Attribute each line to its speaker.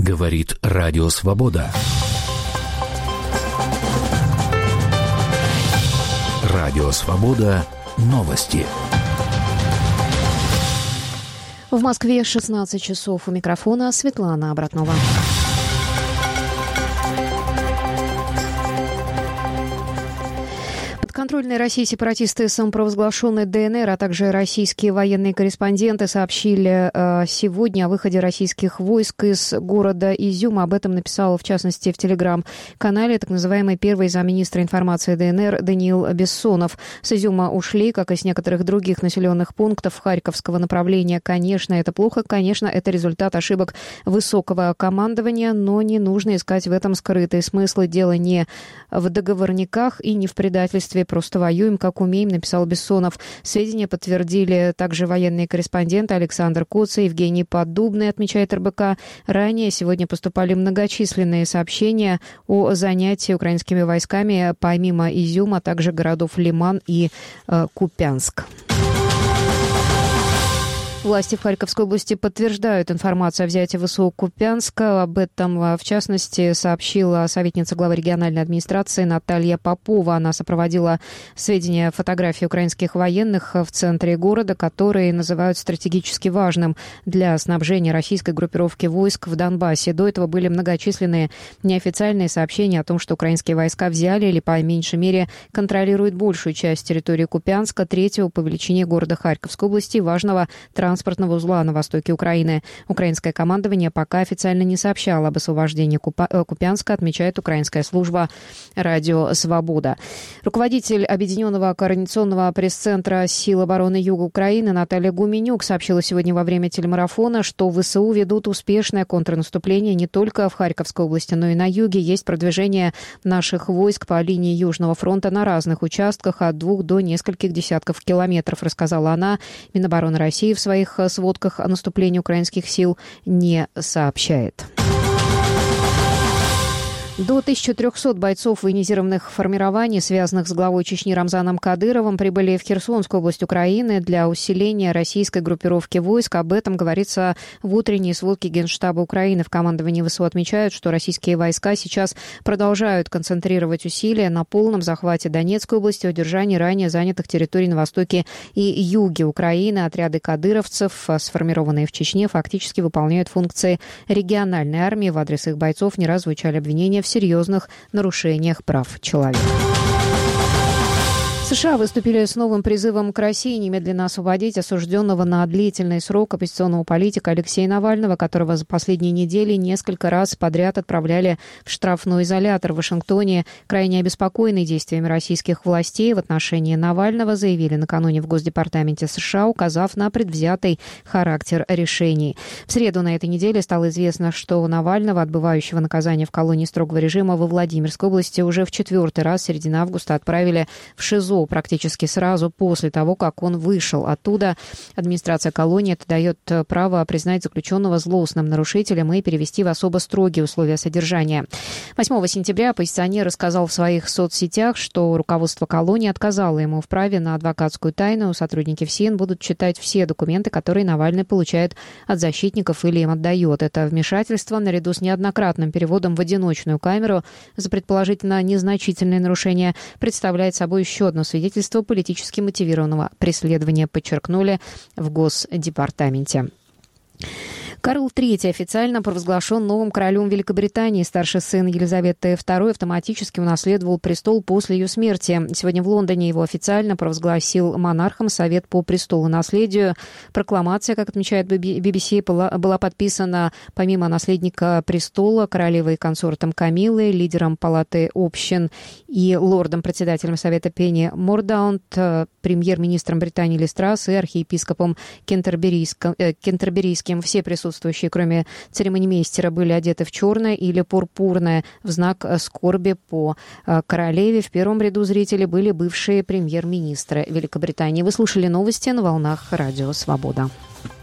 Speaker 1: Говорит Радио Свобода. Радио Свобода. Новости.
Speaker 2: В Москве 16 часов. У микрофона Светлана Обратнова. Подконтрольные России сепаратисты самопровозглашенной ДНР, а также российские военные корреспонденты сообщили сегодня о выходе российских войск из города Изюм. Об этом написал, в частности, в телеграм-канале так называемый первый замминистра информации ДНР Даниил Бессонов. С Изюма ушли, как и с некоторых других населенных пунктов Харьковского направления. Конечно, это плохо, конечно, это результат ошибок высокого командования, но не нужно искать в этом скрытые смыслы. Дело не в договорниках и не в предательстве. Просто воюем, как умеем, написал Бессонов. Сведения подтвердили также военные корреспонденты Александр Коц и Евгений Поддубный, отмечает РБК. Ранее сегодня поступали многочисленные сообщения о занятии украинскими войсками помимо Изюма, а также городов Лиман и Купянск. Власти в Харьковской области подтверждают информацию о взятии ВСУ Купянска. Об этом, в частности, сообщила советница главы региональной администрации Наталья Попова. Она сопроводила сведения фотографий украинских военных в центре города, которые называют стратегически важным для снабжения российской группировки войск в Донбассе. До этого были многочисленные неофициальные сообщения о том, что украинские войска взяли или, по меньшей мере, контролируют большую часть территории Купянска, третьего по величине города Харьковской области, важного транспортного узла на востоке Украины. Украинское командование пока официально не сообщало об освобождении Купянска, отмечает украинская служба «Радио Свобода». Руководитель Объединенного координационного пресс-центра сил обороны Юга Украины Наталья Гуменюк сообщила сегодня во время телемарафона, что ВСУ ведут успешное контрнаступление не только в Харьковской области, но и на юге. Есть продвижение наших войск по линии Южного фронта на разных участках от 2 до нескольких десятков километров, рассказала она. Минобороны России в своих сводках о наступлении украинских сил не сообщает. До 1300 бойцов военизированных формирований, связанных с главой Чечни Рамзаном Кадыровым, прибыли в Херсонскую область Украины для усиления российской группировки войск. Об этом говорится в утренней сводке Генштаба Украины. В командовании ВСУ отмечают, что российские войска сейчас продолжают концентрировать усилия на полном захвате Донецкой области, удержании ранее занятых территорий на востоке и юге Украины. Отряды кадыровцев, сформированные в Чечне, фактически выполняют функции региональной армии. В адрес их бойцов не раз звучали обвинения в серьезных нарушениях прав человека. США выступили с новым призывом к России немедленно освободить осужденного на длительный срок оппозиционного политика Алексея Навального, которого за последние недели несколько раз подряд отправляли в штрафной изолятор в Вашингтоне. Крайне обеспокоенные действиями российских властей в отношении Навального заявили накануне в Госдепартаменте США, указав на предвзятый характер решений. В среду на этой неделе стало известно, что Навального, отбывающего наказание в колонии строгого режима во Владимирской области, уже в 4-й раз в середине августа отправили в ШИЗО практически сразу после того, как он вышел оттуда. Администрация колонии это дает право признать заключенного злостным нарушителем и перевести в особо строгие условия содержания. 8 сентября оппозиционер рассказал в своих соцсетях, что руководство колонии отказало ему в праве на адвокатскую тайну. Сотрудники ФСИН будут читать все документы, которые Навальный получает от защитников или им отдает. Это вмешательство, наряду с неоднократным переводом в одиночную камеру за предположительно незначительные нарушения, представляет собой еще одно свидетельство политически мотивированного преследования, подчеркнули в Госдепартаменте. Карл III официально провозглашен новым королем Великобритании. Старший сын Елизаветы II автоматически унаследовал престол после ее смерти. Сегодня в Лондоне его официально провозгласил монархом Совет по престолонаследию. Прокламация, как отмечает BBC, была подписана помимо наследника престола, королевой и консортом Камиллой, лидером Палаты общин и лордом-председателем Совета Пенни Мордаунд, премьер-министром Британии Ли Страс и архиепископом Кентерберийским. Все присутствующие, кроме церемонимейстера, были одеты в черное или пурпурное в знак скорби по королеве. В первом ряду зрителей были бывшие премьер-министры Великобритании. Вы слушали новости на волнах Радио Свобода.